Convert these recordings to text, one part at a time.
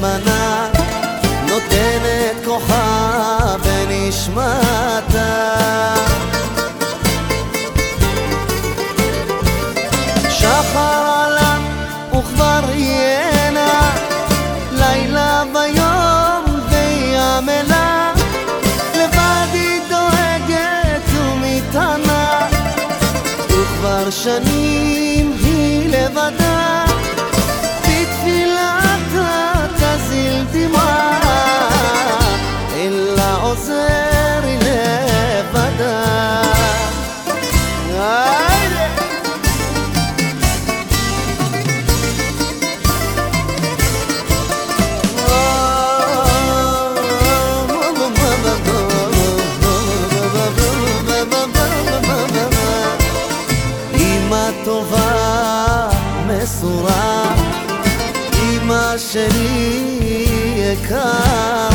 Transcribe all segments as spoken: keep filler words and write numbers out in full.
נאמנה, נותנת כוחה בנשמתה. שחר עלה וכבר ינה, לילה ויום וימלה, לבד היא דואגת ומתענה, וכבר שנים היא לבדה, בתפילתה תזיל דמעה, אלא עוזר היא לבדה. אמא טובה מסורה, אמא שלי יקרה,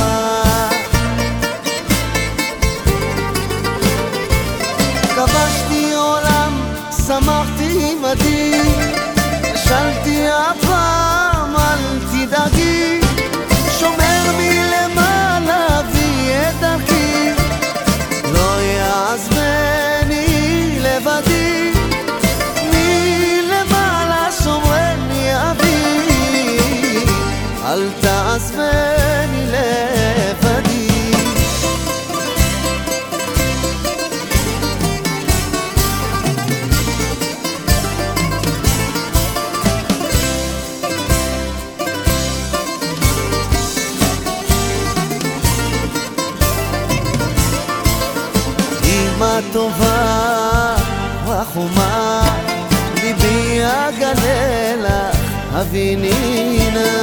כבשתי עולם, שמחתי עמדי, שאלתי הפעם אל תדאגי, שומר מלמעלה ויהיה דרכי, לא יעזבני לבדי, מלמעלה שומרני אבי, אל תעזבני לבדי. אמא טובה וחומה, ליבי אגלה לך הבינינה,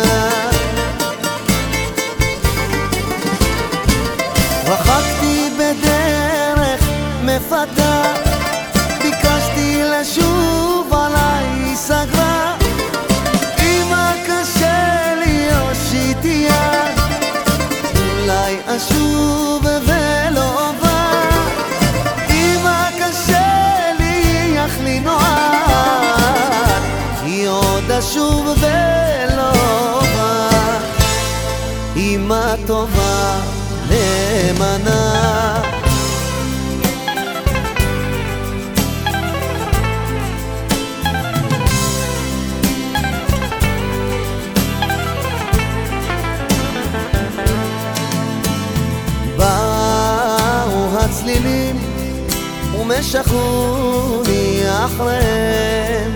רחקתי בדרך מפתה, ביקשתי לשוב עליי סגרה, אמא קשה לי הושיטי יד, אולי אשוב ולא בא, אמא קשה לי אך לי נועד, היא עוד אשוב ולא בא, אמא טובה נאמנה. באו הצלילים ומשכוני אחריהם,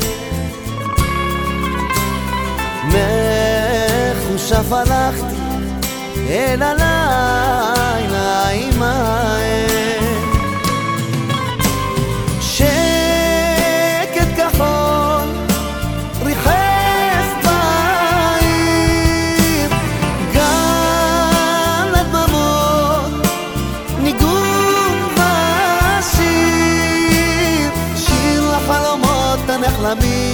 מחושף הלכתי אל הלילה עמהם, שקט כחול ריחף בעיר, גל הדממות ניגון ושיר, שיר לחלומות הנחלמים,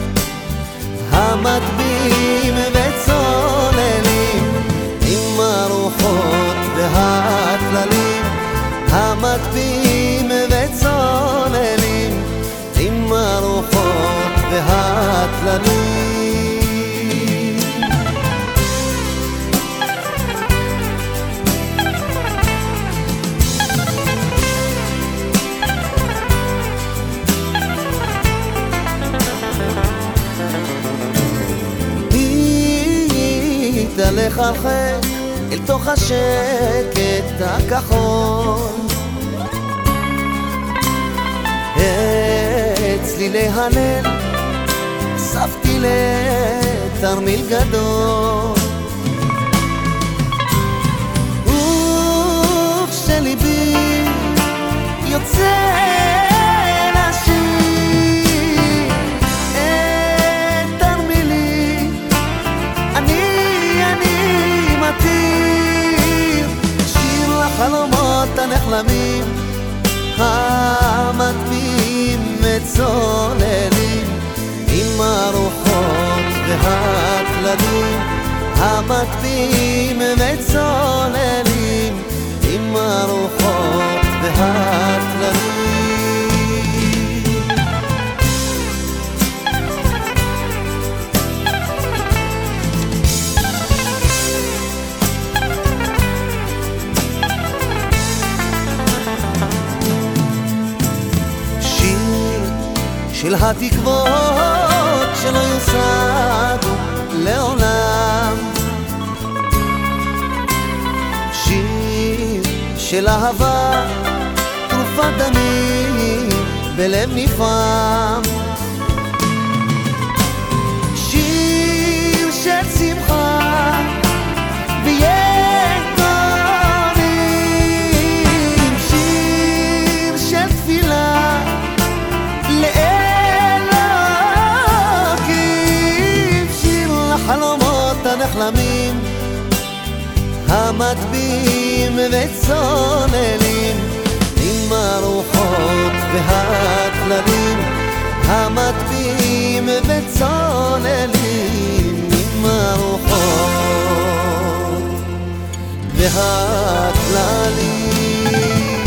המטביעים וצוללים, עם הרוחות והטללים, המטביעים וצוללים, עם הרוחות והטללים. תלך הרחק אל תוך השקט הכחול, אצלי להלל אספתי לתרמיל גדול, וכשליבי יוצא לשיר את תרמילי, אני אני מתיר שיר לחלומות הנחלמים, המטביעים מצוללים, עם הרוחות והטללים, המטביעים מצוללים, עם הרוחות והטללים. של התקוות שלא יושגו לעולם. שיר של אהבה, תרופת דמים בלב נפעם. שיר של שמחה ויתומים. שיר של תפילה לאלוקים. שיר לחלומות הנחלמים, המטביעים וצוללים עם הרוחות והכללים. המטביעים וצוללים עם הרוחות והכללים.